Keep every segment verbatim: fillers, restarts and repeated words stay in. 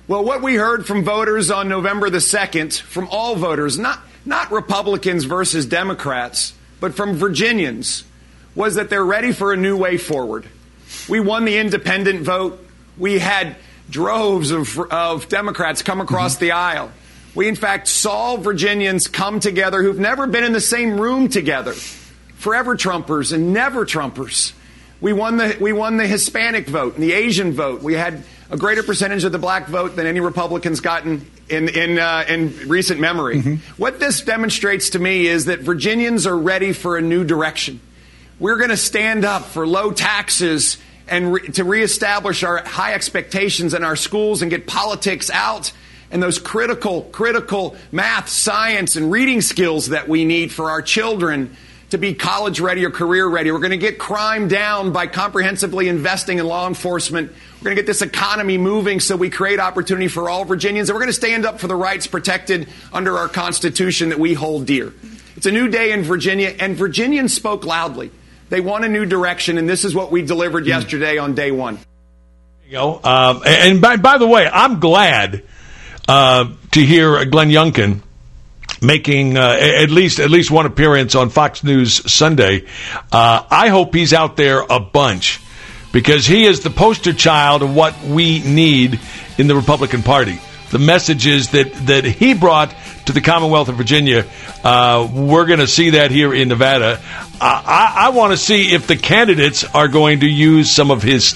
Well, what we heard from voters on November the second, from all voters, not, not Republicans versus Democrats, but from Virginians, was that they're ready for a new way forward. We won the independent vote. We had droves of, of Democrats come across mm-hmm. the aisle. We, in fact, saw Virginians come together who've never been in the same room together. Forever Trumpers and never Trumpers. We won the, we won the Hispanic vote and the Asian vote. We had a greater percentage of the black vote than any Republicans gotten in in, uh, in recent memory. Mm-hmm. What this demonstrates to me is that Virginians are ready for a new direction. We're going to stand up for low taxes and re- to reestablish our high expectations in our schools and get politics out and those critical, critical math, science, and reading skills that we need for our children to be college ready or career ready. We're going to get crime down by comprehensively investing in law enforcement. We're going to get this economy moving so we create opportunity for all Virginians. And we're going to stand up for the rights protected under our Constitution that we hold dear. It's a new day in Virginia, and Virginians spoke loudly. They want a new direction, and this is what we delivered mm. yesterday on day one. There you go. Um, and by, by the way, I'm glad uh, to hear Glenn Youngkin making uh, at least at least one appearance on Fox News Sunday. Uh, I hope he's out there a bunch because he is the poster child of what we need in the Republican Party. The messages that, that he brought to the Commonwealth of Virginia, uh, we're going to see that here in Nevada. Uh, I, I want to see if the candidates are going to use some of his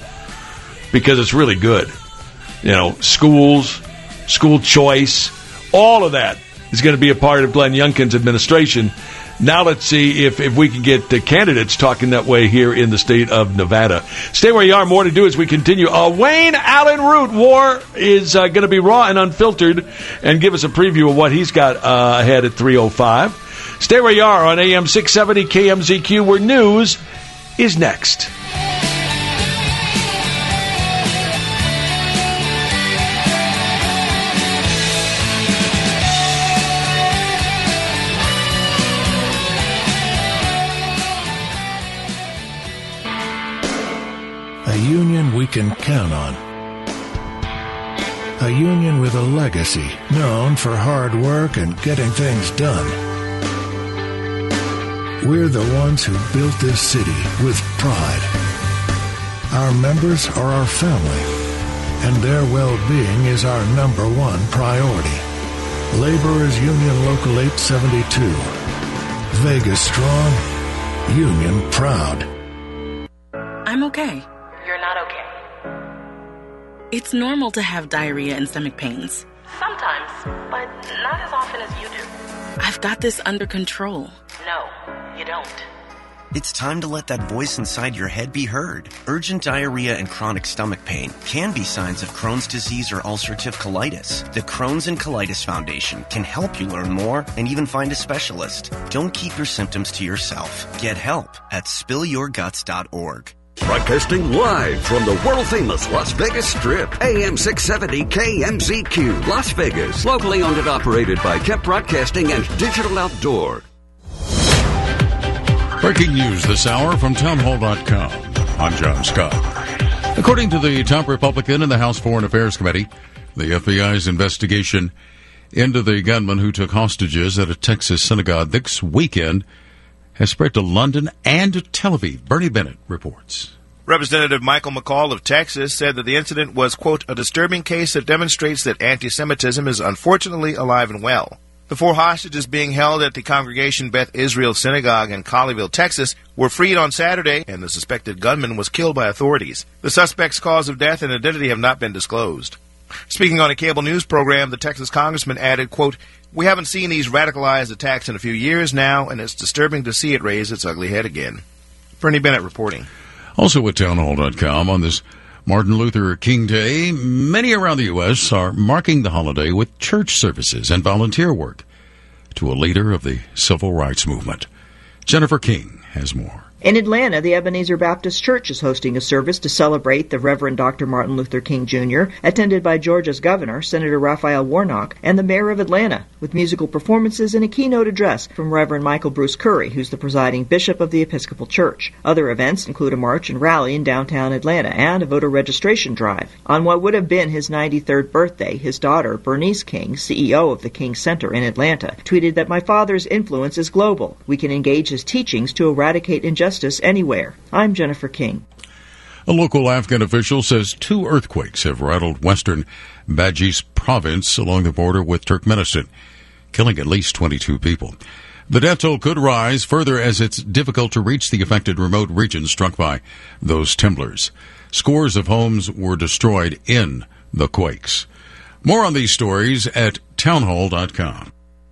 stuff because it's really good. You know, schools, school choice, all of that is going to be a part of Glenn Youngkin's administration. Now let's see if, if we can get the candidates talking that way here in the state of Nevada. Stay where you are. More to do as we continue. Uh, Wayne Allen Root War is uh, going to be raw and unfiltered and give us a preview of what he's got uh, ahead at three oh five. Stay where you are on A M six seventy K M Z Q, where news is next. A union we can count on. A union with a legacy known for hard work and getting things done. We're the ones who built this city with pride. Our members are our family, and their well-being is our number one priority. Laborers Union Local eight seventy-two. Vegas strong, union proud. I'm okay. You're not okay. It's normal to have diarrhea and stomach pains. Sometimes, but not as often as you do. I've got this under control. No, you don't. It's time to let that voice inside your head be heard. Urgent diarrhea and chronic stomach pain can be signs of Crohn's disease or ulcerative colitis. The Crohn's and Colitis Foundation can help you learn more and even find a specialist. Don't keep your symptoms to yourself. Get help at spill your guts dot org. Broadcasting live from the world-famous Las Vegas Strip, A M six seventy K M Z Q, Las Vegas. Locally owned and operated by Kep Broadcasting and Digital Outdoor. Breaking news this hour from townhall dot com. I'm John Scott. According to the top Republican in the House Foreign Affairs Committee, the F B I's investigation into the gunman who took hostages at a Texas synagogue this weekend has spread to London and to Tel Aviv. Bernie Bennett reports. Representative Michael McCall of Texas said that the incident was, quote, a disturbing case that demonstrates that anti-Semitism is unfortunately alive and well. The four hostages being held at the Congregation Beth Israel Synagogue in Colleyville, Texas, were freed on Saturday, and the suspected gunman was killed by authorities. The suspect's cause of death and identity have not been disclosed. Speaking on a cable news program, the Texas congressman added, quote, we haven't seen these radicalized attacks in a few years now, and it's disturbing to see it raise its ugly head again. Bernie Bennett reporting. Also at townhall dot com, on this Martin Luther King Day, many around the U S are marking the holiday with church services and volunteer work to a leader of the civil rights movement. Jennifer King has more. In Atlanta, the Ebenezer Baptist Church is hosting a service to celebrate the Reverend Doctor Martin Luther King Junior, attended by Georgia's governor, Senator Raphael Warnock, and the mayor of Atlanta, with musical performances and a keynote address from Reverend Michael Bruce Curry, who's the presiding bishop of the Episcopal Church. Other events include a march and rally in downtown Atlanta and a voter registration drive. On what would have been his ninety-third birthday, his daughter, Bernice King, C E O of the King Center in Atlanta, tweeted that my father's influence is global. We can engage his teachings to eradicate injustice anywhere. I'm Jennifer King. A local Afghan official says two earthquakes have rattled western Badghis province along the border with Turkmenistan, killing at least twenty-two people. The death toll could rise further as it's difficult to reach the affected remote regions struck by those tremblers. Scores of homes were destroyed in the quakes. More on these stories at townhall dot com.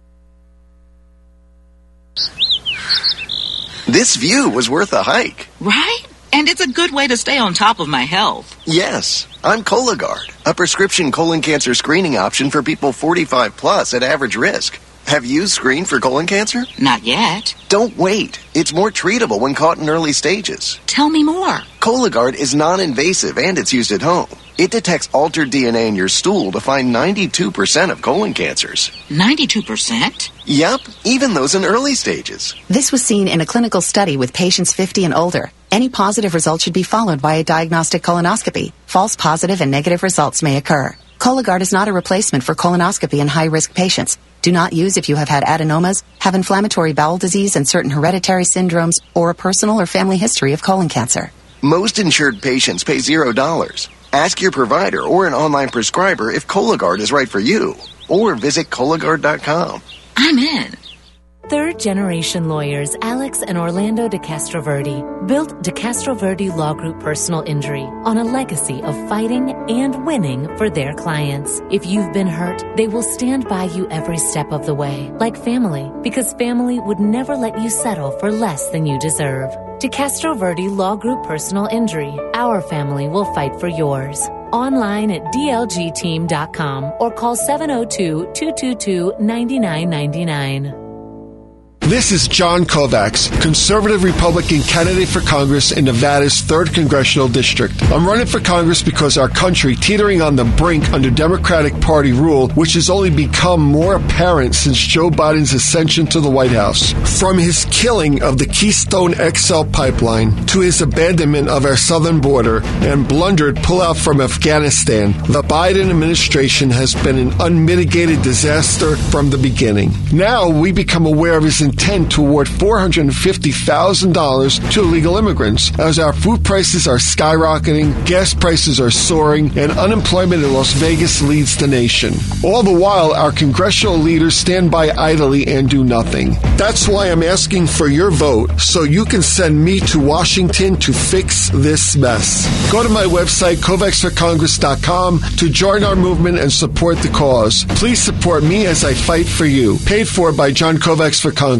This view was worth a hike. Right? And it's a good way to stay on top of my health. Yes. I'm Cologuard, a prescription colon cancer screening option for people forty-five plus at average risk. Have you screened for colon cancer? Not yet. Don't wait. It's more treatable when caught in early stages. Tell me more. Cologuard is non-invasive and it's used at home. It detects altered D N A in your stool to find ninety-two percent of colon cancers. ninety-two percent? Yep, even those in early stages. This was seen in a clinical study with patients fifty and older. Any positive result should be followed by a diagnostic colonoscopy. False positive and negative results may occur. Cologuard is not a replacement for colonoscopy in high-risk patients. Do not use if you have had adenomas, have inflammatory bowel disease and certain hereditary syndromes, or a personal or family history of colon cancer. Most insured patients pay zero dollars. Ask your provider or an online prescriber if Cologuard is right for you, or visit Cologuard dot com. I'm in. Third-generation lawyers Alex and Orlando DeCastroverde built DeCastroverde Law Group Personal Injury on a legacy of fighting and winning for their clients. If you've been hurt, they will stand by you every step of the way, like family, because family would never let you settle for less than you deserve. DeCastroverde Law Group Personal Injury. Our family will fight for yours. Online at D L G team dot com or call seven oh two, two two two, nine nine nine nine. This is John Kovacs, conservative Republican candidate for Congress in Nevada's third Congressional District. I'm running for Congress because our country, teetering on the brink under Democratic Party rule, which has only become more apparent since Joe Biden's ascension to the White House. From his killing of the Keystone X L pipeline to his abandonment of our southern border and blundered pullout from Afghanistan, the Biden administration has been an unmitigated disaster from the beginning. Now we become aware of his intent to award four hundred fifty thousand dollars to illegal immigrants as our food prices are skyrocketing, gas prices are soaring, and unemployment in Las Vegas leads the nation. All the while, our congressional leaders stand by idly and do nothing. That's why I'm asking for your vote so you can send me to Washington to fix this mess. Go to my website, Kovacs for Congress dot com, to join our movement and support the cause. Please support me as I fight for you. Paid for by John Kovacs for Congress.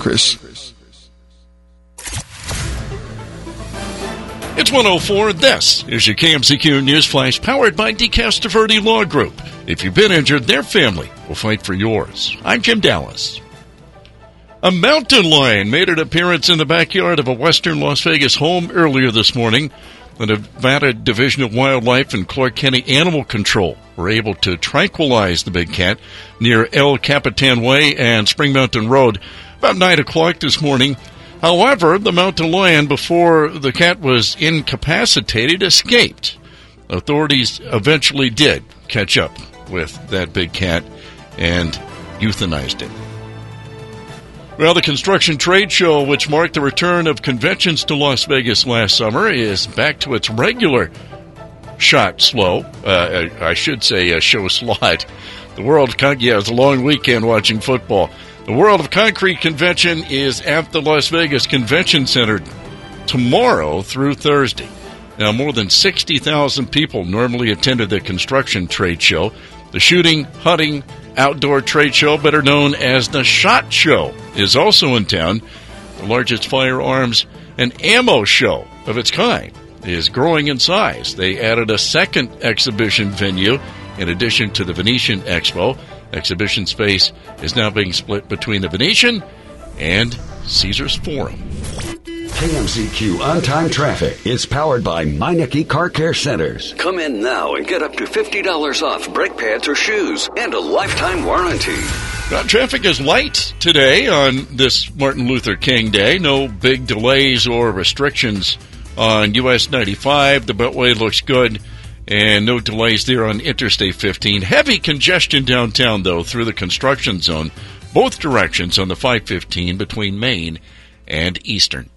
It's one oh four. This is your K M Z Q News Flash, powered by DeCastroverde Law Group. If you've been injured, their family will fight for yours. I'm Jim Dallas. A mountain lion made an appearance in the backyard of a western Las Vegas home earlier this morning. The Nevada Division of Wildlife and Clark County Animal Control were able to tranquilize the big cat near El Capitan Way and Spring Mountain Road about nine o'clock this morning. However, the mountain lion, before the cat was incapacitated, escaped. Authorities eventually did catch up with that big cat and euthanized it. Well, the construction trade show, which marked the return of conventions to Las Vegas last summer, is back to its regular shot slow. Uh, I should say uh, show slot. The World of Con- yeah, it was a long weekend watching football. The World of Concrete convention is at the Las Vegas Convention Center tomorrow through Thursday. Now, more than sixty thousand people normally attended the construction trade show. The shooting, hunting, outdoor trade show, better known as the SHOT Show, is also in town. The largest firearms and ammo show of its kind is growing in size. They added a second exhibition venue in addition to the Venetian Expo. Exhibition space is now being split between the Venetian and Caesars Forum. K M Z Q On-Time Traffic is powered by Meineke Car Care Centers. Come in now and get up to fifty dollars off brake pads or shoes and a lifetime warranty. Well, traffic is light today on this Martin Luther King Day. No big delays or restrictions on U S ninety-five. The Beltway looks good, and no delays there on Interstate fifteen. Heavy congestion downtown, though, through the construction zone, both directions on the five fifteen between Main and Eastern.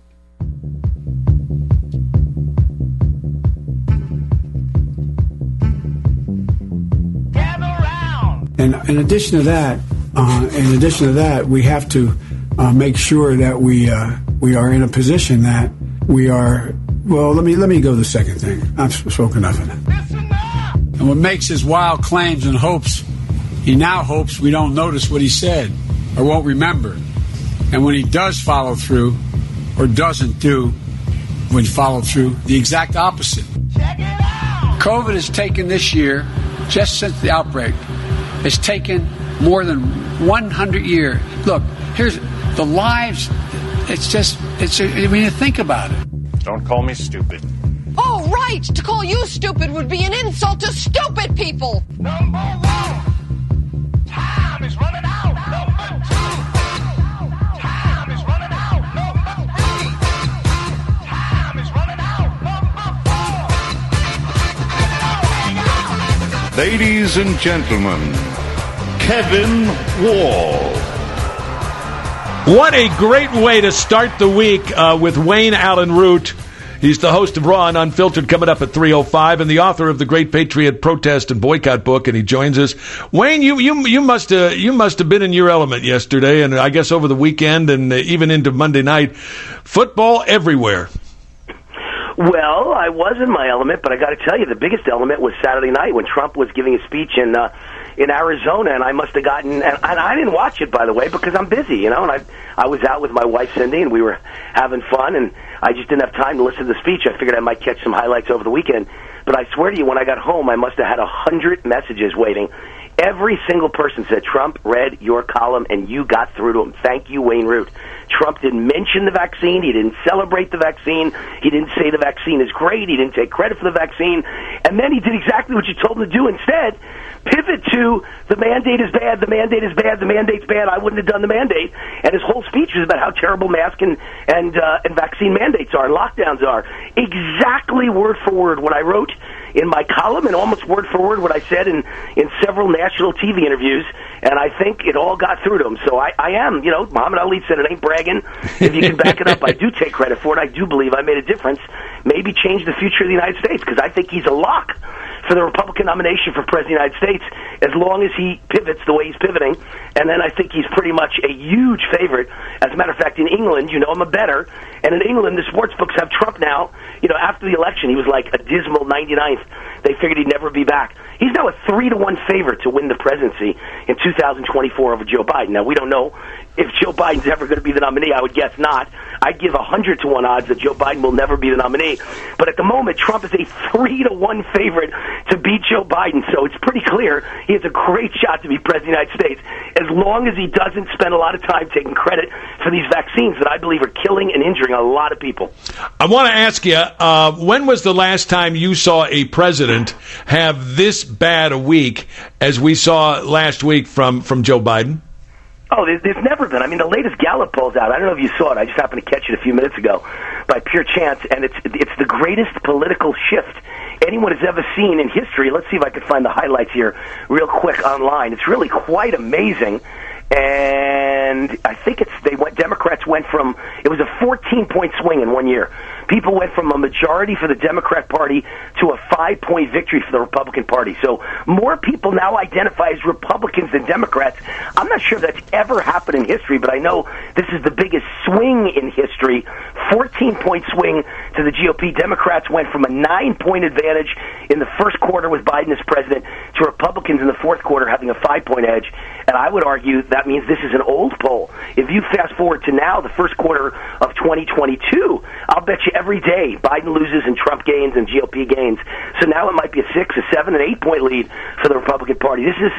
And in addition to that, uh, in addition to that, we have to uh, make sure that we uh, we are in a position that we are. Well, let me let me go to the second thing. I've spoken enough of it. And what makes his wild claims and hopes, he now hopes we don't notice what he said or won't remember. And when he does follow through or doesn't do, when he followed through, the exact opposite. COVID has taken this year, just since the outbreak, has taken more than one hundred years. Look, here's the lives. It's just, it's. I mean, think about it. Don't call me stupid. Oh, right. To call you stupid would be an insult to stupid people. Number one, time is running out. Number two, time is running out. Number three, time is running out. Number four. Ladies and gentlemen, Kevin Wall. What a great way to start the week uh, with Wayne Allen Root. He's the host of Raw and Unfiltered, coming up at three oh five, and the author of the Great Patriot Protest and Boycott book, and he joins us. Wayne, you you you must uh, you must have been in your element yesterday, and I guess over the weekend, and uh, even into Monday night. Football everywhere. Well, I was in my element, but I got to tell you, the biggest element was Saturday night when Trump was giving a speech in uh, in Arizona, and I must have gotten, and, and I didn't watch it, by the way, because I'm busy, you know, and I I was out with my wife, Cindy, and we were having fun, and I just didn't have time to listen to the speech. I figured I might catch some highlights over the weekend, but I swear to you, when I got home, I must have had a hundred messages waiting. Every single person said, Trump read your column, and you got through to him. Thank you, Wayne Root. Trump didn't mention the vaccine. He didn't celebrate the vaccine. He didn't say the vaccine is great. He didn't take credit for the vaccine. And then he did exactly what you told him to do instead. Pivot to the mandate is bad, the mandate is bad, the mandate's bad, I wouldn't have done the mandate. And his whole speech was about how terrible mask and, and, uh, and vaccine mandates are and lockdowns are. Exactly word for word what I wrote in my column, and almost word for word what I said in, in several national T V interviews, and I think it all got through to him. So I, I am, you know, Muhammad Ali said it ain't bragging. If you can back it up, I do take credit for it. I do believe I made a difference, maybe change the future of the United States, because I think he's a lock for the Republican nomination for President of the United States, as long as he pivots the way he's pivoting. And then I think he's pretty much a huge favorite. As a matter of fact, in England, you know him a better, and in England, the sports books have Trump now. You know, after the election, he was like a dismal ninety-ninth. They figured he'd never be back. He's now a three to one favorite to win the presidency in two thousand twenty-four over Joe Biden. Now, we don't know if Joe Biden's ever going to be the nominee. I would guess not. I'd give a hundred to one odds that Joe Biden will never be the nominee. But at the moment, Trump is a three to one favorite to beat Joe Biden. So it's pretty clear he has a great shot to be president of the United States, as long as he doesn't spend a lot of time taking credit for these vaccines that I believe are killing and injuring a lot of people. I want to ask you, uh, when was the last time you saw a president have this bad a week as we saw last week from, from Joe Biden? Oh, there's, there's never been. I mean, the latest Gallup poll's out. I don't know if you saw it. I just happened to catch it a few minutes ago by pure chance, and it's it's the greatest political shift anyone has ever seen in history. Let's see if I can find the highlights here real quick online. It's really quite amazing. And I think it's they went. Democrats went from it was a fourteen point swing in one year. People went from a majority for the Democrat Party to a five point victory for the Republican Party. So more people now identify as Republicans than Democrats. I'm not sure that's ever happened in history, but I know this is the biggest swing in history. fourteen point swing to the G O P. Democrats went from a nine point advantage in the first quarter with Biden as president to Republicans in the fourth quarter having a five point edge. And I would argue that means this is an old poll. If you fast forward to now, the first quarter of twenty twenty-two, I'll bet you every day Biden loses and Trump gains and G O P gains. So now it might be a six, a seven, an eight point lead for the Republican Party. This is this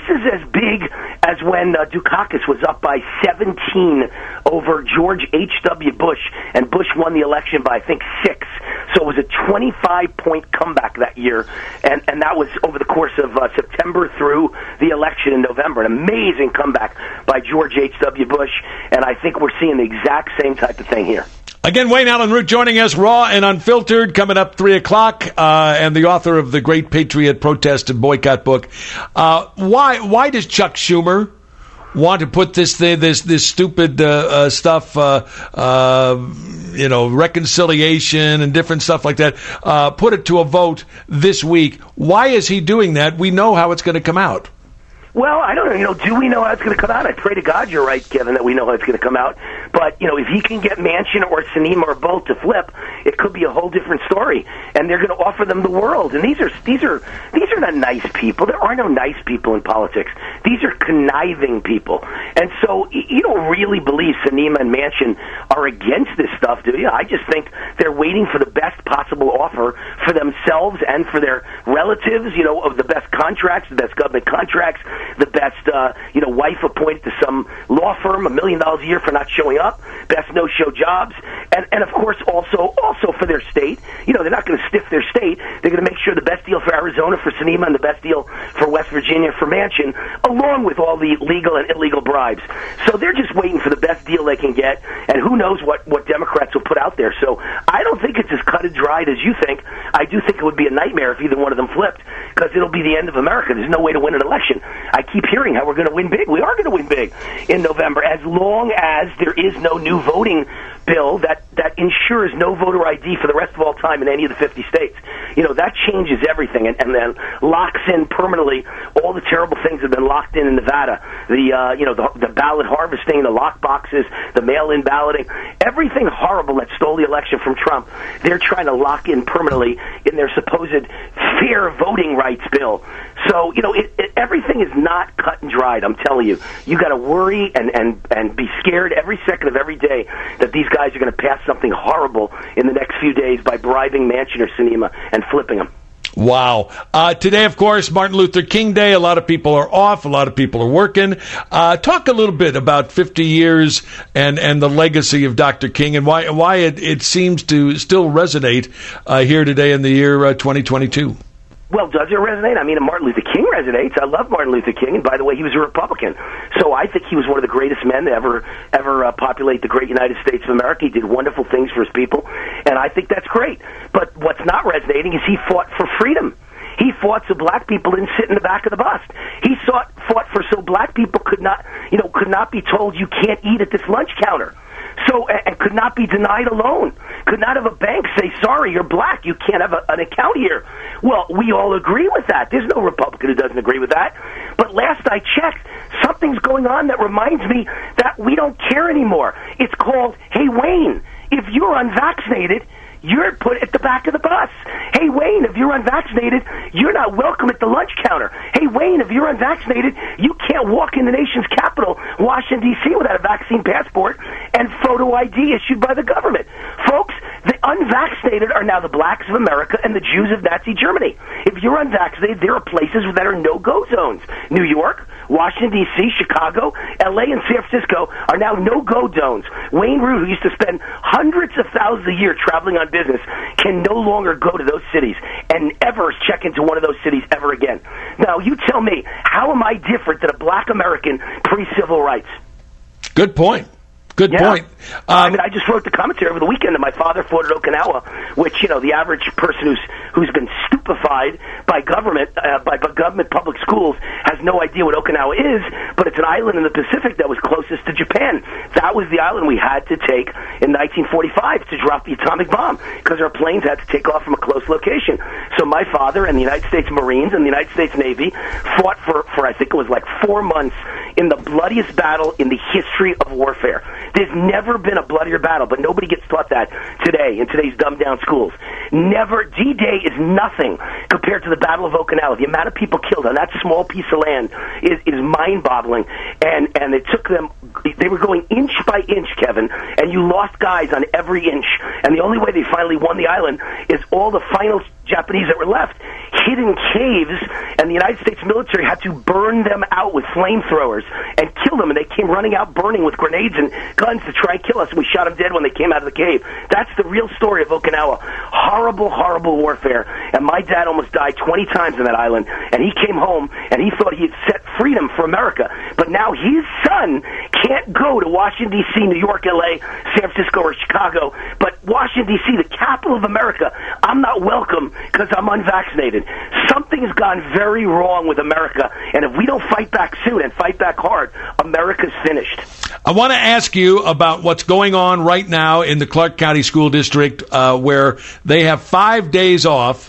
this is as big as when uh, Dukakis was up by seventeen over George H W. Bush, and Bush won the election by, I think, six. So it was a twenty-five point comeback that year, and, and that was over the course of uh, September through the election in November. An amazing comeback by George H W. Bush, and I think we're seeing the exact same type of thing here. Again, Wayne Allen Root joining us, raw and unfiltered, coming up three o'clock, uh, and the author of the Great Patriot Protest and Boycott book. Uh, why why does Chuck Schumer want to put this thing, this this stupid uh, uh, stuff, uh, uh, you know, reconciliation and different stuff like that, uh, put it to a vote this week? Why is he doing that? We know how it's going to come out. Well, I don't know. You know, do we know how it's going to come out? I pray to God you're right, Kevin, that we know how it's going to come out. But, you know, if he can get Manchin or Sinema or both to flip, it could be a whole different story. And they're going to offer them the world. And these are these are these are not nice people. There are no nice people in politics. These are conniving people. And so you don't really believe Sinema and Manchin are against this stuff, do you? I just think they're waiting for the best possible offer for themselves and for their relatives, you know, of the best contracts, the best government contracts, the best, uh, you know, wife appointed to some law firm, a million dollars a year for not showing up, best no-show jobs, and, and of course also also for their state. You know, they're not going to stiff their state. They're going to make sure the best deal for Arizona for Sinema and the best deal for West Virginia for Manchin, along with all the legal and illegal bribes. So they're just waiting for the best deal they can get, and who knows what, what Democrats will put out there. So I don't think it's as cut and dried as you think. I do think it would be a nightmare if either one of them flipped, because it'll be the end of America. There's no way to win an election. I keep hearing how we're going to win big. We are going to win big in November, as long as there is no new voting bill that, that ensures no voter I D for the rest of all time in any of the fifty states. You know, that changes everything and, and then locks in permanently all the terrible things that have been locked in in Nevada. The, uh, you know, the, the ballot harvesting, the lock boxes, the mail-in balloting, everything horrible that stole the election from Trump, they're trying to lock in permanently in their supposed fair voting rights bill. So, you know, it, it, everything is not cut and dried, I'm telling you. You got to worry and, and, and be scared every second of every day that these guys are going to pass something horrible in the next few days by bribing Manchin or Sinema and flipping them. Wow. Uh, today, of course, Martin Luther King Day. A lot of people are off. A lot of people are working. Uh, talk a little bit about fifty years and, and the legacy of Doctor King and why why it, it seems to still resonate uh, here today in the year uh, twenty twenty-two. Well, does it resonate? I mean, Martin Luther King resonates. I love Martin Luther King, and by the way, he was a Republican. So I think he was one of the greatest men to ever ever uh, populate the great United States of America. He did wonderful things for his people, and I think that's great. But what's not resonating is he fought for freedom. He fought so black people didn't sit in the back of the bus. He fought, fought for so black people could not, you know, could not be told you can't eat at this lunch counter. So, and could not be denied a loan. Could not have a bank say, sorry, you're black, you can't have a, an account here. Well, we all agree with that. There's no Republican who doesn't agree with that. But last I checked, something's going on that reminds me that we don't care anymore. It's called, hey, Wayne, if you're unvaccinated, you're put at the back of the bus. Hey, Wayne, if you're unvaccinated, you're not welcome at the lunch counter. Hey, Wayne, if you're unvaccinated, you can't walk in the nation's capital, Washington, D C, without a vaccine passport and photo I D issued by the government. Folks, the unvaccinated are now the blacks of America and the Jews of Nazi Germany. If you're unvaccinated, there are places that are no-go zones. New York, Washington, D C, Chicago, L A, and San Francisco are now no-go zones. Wayne Root, who used to spend hundreds of thousands a year traveling on business, can no longer go to those cities and ever check into one of those cities ever again. Now, you tell me, how am I different than a black American pre-civil rights? Good point. Good yeah. point. Um, I mean, I just wrote the commentary over the weekend that my father fought at Okinawa, which, you know, the average person who's who's been stupefied by government, uh, by, by government public schools, has no idea what Okinawa is, but it's an island in the Pacific that was closest to Japan. That was the island we had to take in nineteen forty-five to drop the atomic bomb, because our planes had to take off from a close location. So my father and the United States Marines and the United States Navy fought for, for I think it was like four months in the bloodiest battle in the history of warfare. There's never been a bloodier battle, but nobody gets taught that today in today's dumbed-down schools. Never. D-Day is nothing compared to the Battle of Okinawa. The amount of people killed on that small piece of land is, is mind-boggling, and, and it took them, they were going inch by inch, Kevin, and you lost guys on every inch, and the only way they finally won the island is all the final Japanese that were left hid in caves, and the United States military had to burn them out with flamethrowers and kill them, and they came running out burning with grenades and guns to try and kill us, and we shot them dead when they came out of the cave. That's the real story of Okinawa. Horrible, horrible warfare, and my dad almost died twenty times on that island, and he came home, and he thought he had set freedom for America, but now his son can't go to Washington, D C, New York, L A, San Francisco, or Chicago, but Washington, D C, the capital of America, I'm not welcome because I'm unvaccinated. Something's gone very wrong with America, and if we don't fight back soon and fight back hard, America's finished. I want to ask you about what's going on right now in the Clark County School District, uh, where they have five days off,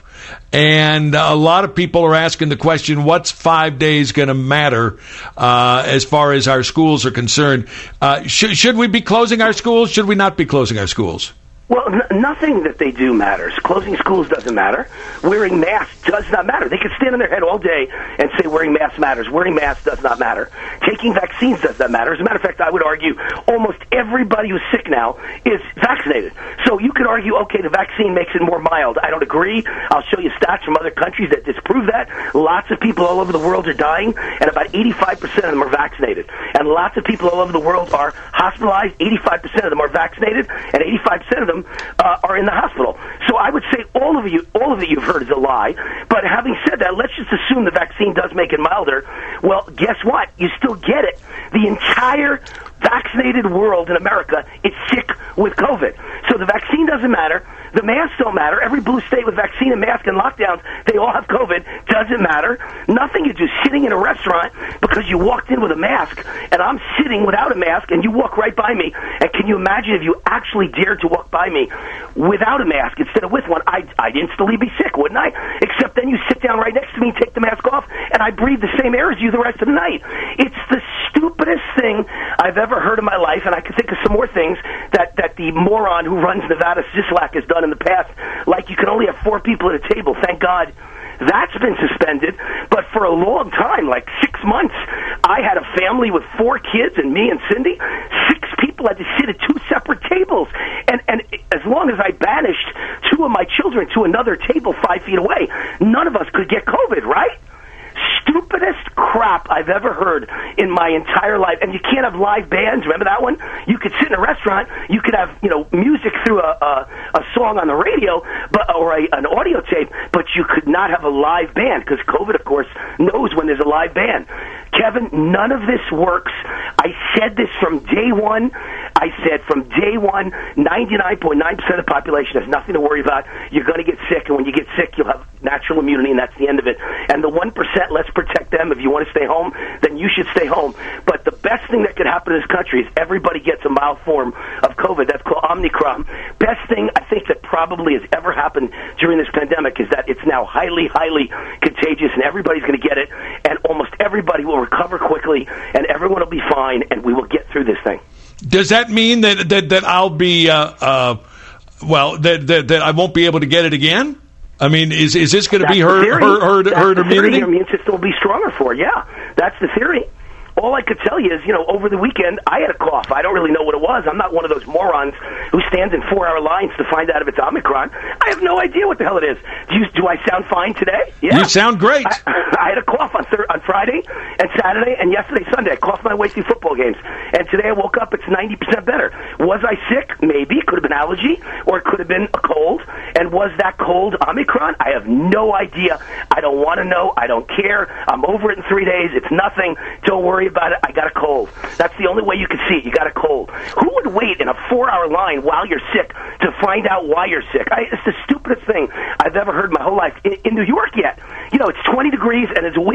and a lot of people are asking the question, what's five days going to matter uh, as far as our schools are concerned? Uh, sh- should we be closing our schools? Should we not be closing our schools? Well, n- nothing that they do matters. Closing schools doesn't matter. Wearing masks does not matter. They can stand on their head all day and say wearing masks matters. Wearing masks does not matter. Taking vaccines does not matter. As a matter of fact, I would argue almost everybody who's sick now is vaccinated. So you could argue, okay, the vaccine makes it more mild. I don't agree. I'll show you stats from other countries that disprove that. Lots of people all over the world are dying, and about eighty-five percent of them are vaccinated. And lots of people all over the world are hospitalized. eighty-five percent of them are vaccinated, and eighty-five percent of them Uh, are in the hospital. So I would say all of you, all of it you've heard is a lie. But having said that, let's just assume the vaccine does make it milder. Well, guess what? You still get it. The entire vaccinated world in America is sick with COVID. So the vaccine doesn't matter. The masks don't matter. Every blue state with vaccine and mask and lockdowns, they all have COVID. Doesn't matter. Nothing. You're just sitting in a restaurant because you walked in with a mask, and I'm sitting without a mask, and you walk right by me. And can you imagine if you actually dared to walk by me without a mask instead of with one? I'd, I'd instantly be sick, wouldn't I? Except then you sit down right next to me and take the mask off, and I breathe the same air as you the rest of the night. It's the stupidest thing I've ever heard in my life, and I can think of some more things that, that the moron who runs Nevada, Sisolak, has done in the past. Like you can only have four people at a table. Thank God that's been suspended. But for a long time, like six months, I had a family with four kids and me and Cindy. Six people had to sit at two separate tables. And, and as long as I banished two of my children to another table five feet away, none of us could get COVID, right? Stupidest crap I've ever heard in my entire life. And you can't have live bands. Remember that one? You could sit in a restaurant. You could have, you know, music through a a, a song on the radio, but or a, an audio tape, but you could not have a live band because COVID, of course, knows when there's a live band. Kevin, none of this works. I said this from day one. I said from day one, ninety-nine point nine percent of the population has nothing to worry about. You're going to get sick, and when you get sick, you'll have natural immunity, and that's the end of it. And the one percent, let's protect them. If you want to stay home, then you should stay home. But the best thing that could happen in this country is everybody gets a mild form of COVID. That's called Omicron. Best thing I think that probably has ever happened during this pandemic is that it's now highly, highly contagious, and everybody's going to get it, and almost everybody will recover quickly, and everyone will be fine, and we will get through this thing. Does that mean that that, that I'll be uh, uh, well that, that that I won't be able to get it again? I mean, is is this going to be herd herd herd, herd immunity? Your immune system will be stronger for. Yeah, that's the theory. All I could tell you is, you know, over the weekend, I had a cough. I don't really know what it was. I'm not one of those morons who stands in four-hour lines to find out if it's Omicron. I have no idea what the hell it is. Do you, do I sound fine today? Yeah. You sound great. I, I had a cough on thir- on Friday and Saturday and yesterday, Sunday. I coughed my way through football games. And today I woke up, it's ninety percent better. Was I sick? Maybe. Could have been allergy, or it could have been a cold. And was that cold Omicron? I have no idea. I don't want to know. I don't care. I'm over it in three days. It's nothing. Don't worry about it. I got a cold. That's the only way you can see it. You got a cold. Who would wait in a four-hour line while you're sick to find out why you're sick? I, it's the stupidest thing I've ever heard in my whole life. In, in New York yet, you know, it's twenty degrees and it's wind,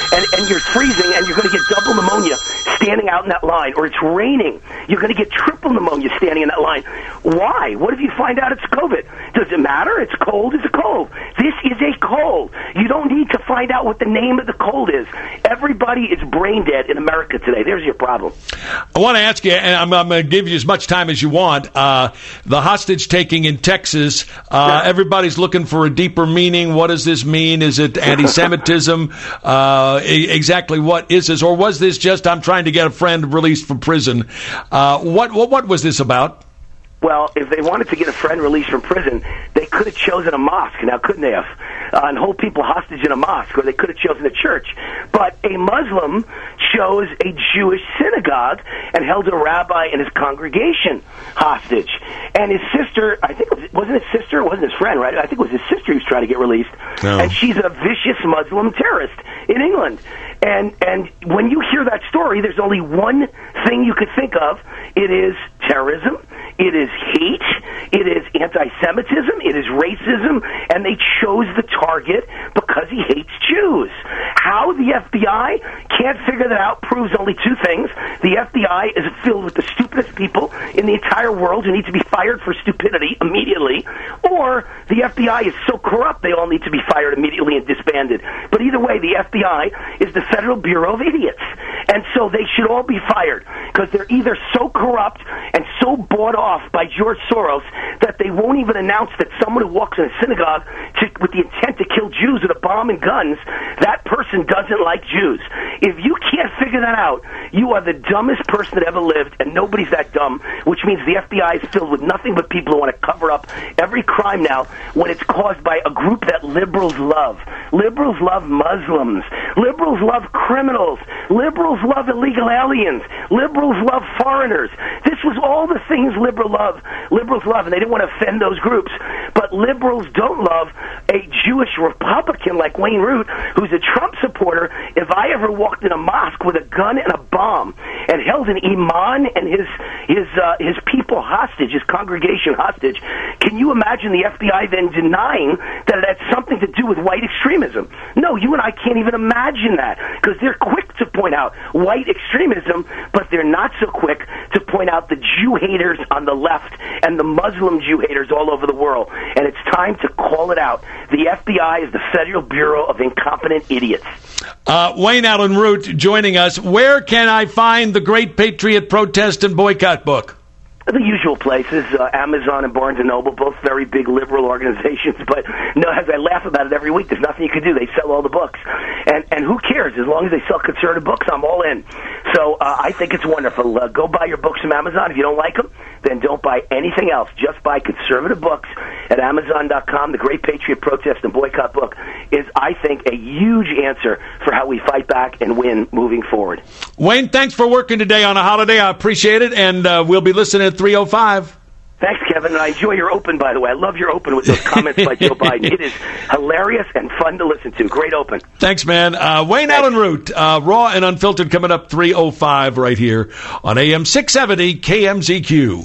and, and you're freezing, and you're going to get double pneumonia standing out in that line, or it's raining, you're going to get triple pneumonia standing in that line. Why? What if you find out it's COVID? Does it matter? It's cold. It's a cold. This is a cold. You don't need to find out what the name of the cold is. Everybody is brain dead in America today. There's your problem. I want to ask you, and I'm, I'm going to give you as much time as you want, uh, the hostage taking in Texas, uh, yeah. everybody's looking for a deeper meaning. What does this mean? Is it anti-Semitism? uh, exactly what is this? Or was this just, I'm trying to get a friend released from prison? Uh, what, what, what was this about? Well, if they wanted to get a friend released from prison, they could have chosen a mosque, now couldn't they have? Uh, and hold people hostage in a mosque, or they could have chosen a church. But a Muslim chose a Jewish synagogue and held a rabbi and his congregation hostage. And his sister, I think, it wasn't his sister, it wasn't his friend, right? I think it was his sister he was trying to get released. No. And she's a vicious Muslim terrorist in England. And and when you hear that story, there's only one thing you could think of. It is terrorism. It is hate, it is anti-Semitism, it is racism, and they chose the target because he hates Jews. How the F B I can't figure that out proves only two things. The F B I is filled with the stupidest people in the entire world who need to be fired for stupidity immediately, or the F B I is so corrupt they all need to be fired immediately and disbanded. But either way, the F B I is the Federal Bureau of Idiots, and so they should all be fired because they're either so corrupt and so bought off by George Soros that they won't even announce that someone who walks in a synagogue to, with the intent to kill Jews with a bomb and guns, that person doesn't like Jews. If you can't figure that out, you are the dumbest person that ever lived, and nobody's that dumb, which means the F B I is filled with nothing but people who want to cover up every crime now when it's caused by a group that liberals love. Liberals love Muslims. Liberals love criminals. Liberals love illegal aliens. Liberals love foreigners. This was all the things liberals love. Liberals love, and they didn't want to offend those groups. But liberals don't love a Jewish Republican like Wayne Root, who's a Trump supporter. If I ever walked in a mosque with a gun and a bomb and held an imam and his his uh, his people hostage, his congregation hostage, can you imagine the F B I then denying that it had something to do with white extremism? No, you and I can't even imagine that because they're quick to point out white extremism, but they're not so quick to point out the Jew haters on the left and the Muslim Jew haters all over the world. And it's time to call it out. The F B I is the Federal Bureau of Incompetent Idiots. Uh, Wayne Allen Root joining us. Where can I find the Great Patriot Protest and Boycott book? The usual places, uh, Amazon and Barnes and Noble, both very big liberal organizations. But no, as I laugh about it every week, there's nothing you can do. They sell all the books, and and who cares? As long as they sell conservative books, I'm all in. So uh, I think it's wonderful. Uh, go buy your books from Amazon. If you don't like them, then don't buy anything else. Just buy conservative books at Amazon dot com. The Great Patriot Protest and Boycott book is, I think, a huge answer for how we fight back and win moving forward. Wayne, thanks for working today on a holiday. I appreciate it, and uh, we'll be listening at three oh five. Thanks, Kevin, and I enjoy your open, by the way. I love your open with those comments by Joe Biden. It is hilarious and fun to listen to. Great open. Thanks, man. Uh, Wayne Thanks. Allen Root, uh, Raw and Unfiltered, coming up three oh five right here on A M six seventy K M Z Q.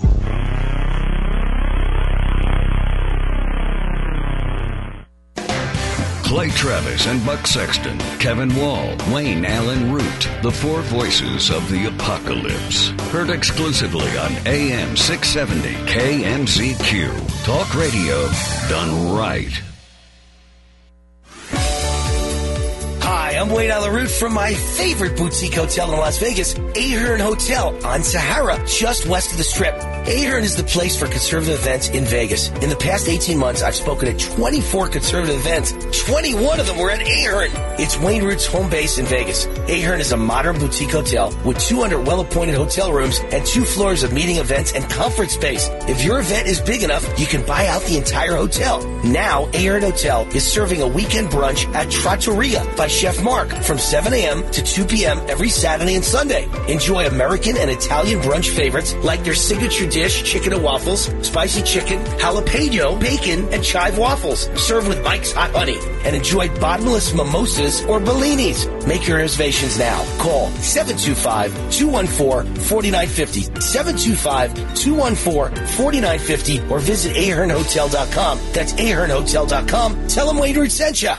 Clay Travis and Buck Sexton, Kevin Wall, Wayne Allen Root, the four voices of the apocalypse. Heard exclusively on A M six seventy K M Z Q. Talk radio done right. Hi, I'm Wayne Allen Root from my favorite boutique hotel in Las Vegas, Ahern Hotel on Sahara, just west of the Strip. Ahern is the place for conservative events in Vegas. In the past eighteen months, I've spoken at twenty-four conservative events. twenty-one of them were at Ahern. It's Wayne Root's home base in Vegas. Ahern is a modern boutique hotel with two hundred well-appointed hotel rooms and two floors of meeting events and conference space. If your event is big enough, you can buy out the entire hotel. Now, Ahern Hotel is serving a weekend brunch at Trattoria by Chef Mark from seven a.m. to two p.m. every Saturday and Sunday. Enjoy American and Italian brunch favorites like their signature dish, chicken and waffles, spicy chicken, jalapeno, bacon, and chive waffles, served with Mike's Hot Honey. And enjoy bottomless mimosas or bellinis. Make your reservations now. Call seven two five, two one four, four nine five zero, seven two five, two one four, four nine five zero, or visit ahern hotel dot com. That's ahern hotel dot com. Tell them Wayne Root sent you.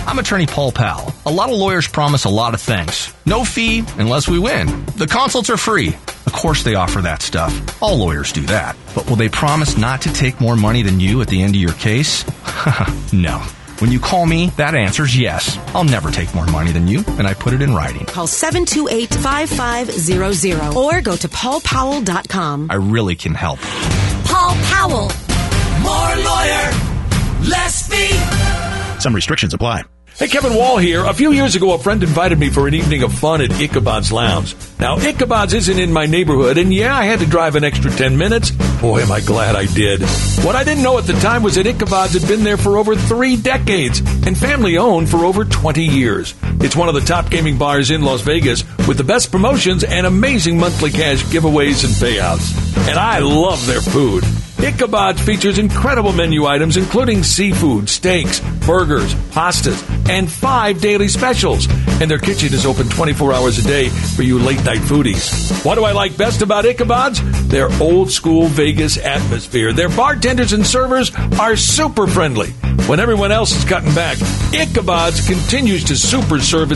I'm attorney Paul Powell. A lot of lawyers promise a lot of things. No fee unless we win. The consults are free. Of course they offer that stuff. All lawyers do that. But will they promise not to take more money than you at the end of your case? No. When you call me, that answer's yes. I'll never take more money than you, and I put it in writing. Call seven two eight, five five zero zero or go to paul powell dot com. I really can help. Paul Powell. More lawyer, less fee. Some restrictions apply. Hey, Kevin Wall here. A few years ago, a friend invited me for an evening of fun at Ichabod's Lounge. Now, Ichabod's isn't in my neighborhood, and yeah, I had to drive an extra ten minutes. Boy, am I glad I did. What I didn't know at the time was that Ichabod's had been there for over three decades and family-owned for over twenty years. It's one of the top gaming bars in Las Vegas with the best promotions and amazing monthly cash giveaways and payouts. And I love their food. Ichabod's features incredible menu items including seafood, steaks, burgers, pastas, and five daily specials. And their kitchen is open twenty-four hours a day for you late-night foodies. What do I like best about Ichabod's? Their old-school Vegas atmosphere. Their bartenders and servers are super friendly. When everyone else is cutting back, Ichabod's continues to super serve